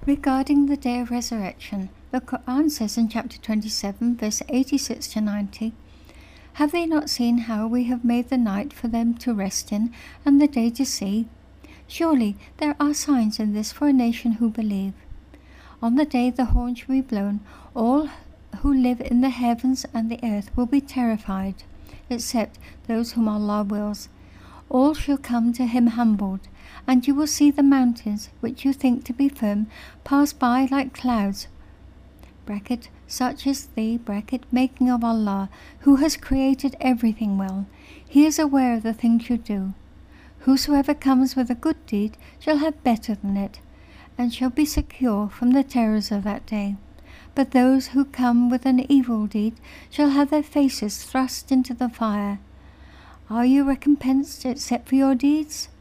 Regarding the day of resurrection, the Quran says in chapter 27, verse 86 to 90, "Have they not seen how we have made the night for them to rest in, and the day to see? Surely there are signs in this for a nation who believe. On the day the horn shall be blown, all who live in the heavens and the earth will be terrified, except those whom Allah wills. All shall come to him humbled, and you will see the mountains, which you think to be firm, pass by like clouds. Such is the making of Allah, who has created everything well. He is aware of the things you do. Whosoever comes with a good deed shall have better than it, and shall be secure from the terrors of that day. But those who come with an evil deed shall have their faces thrust into the fire. Are you recompensed except for your deeds?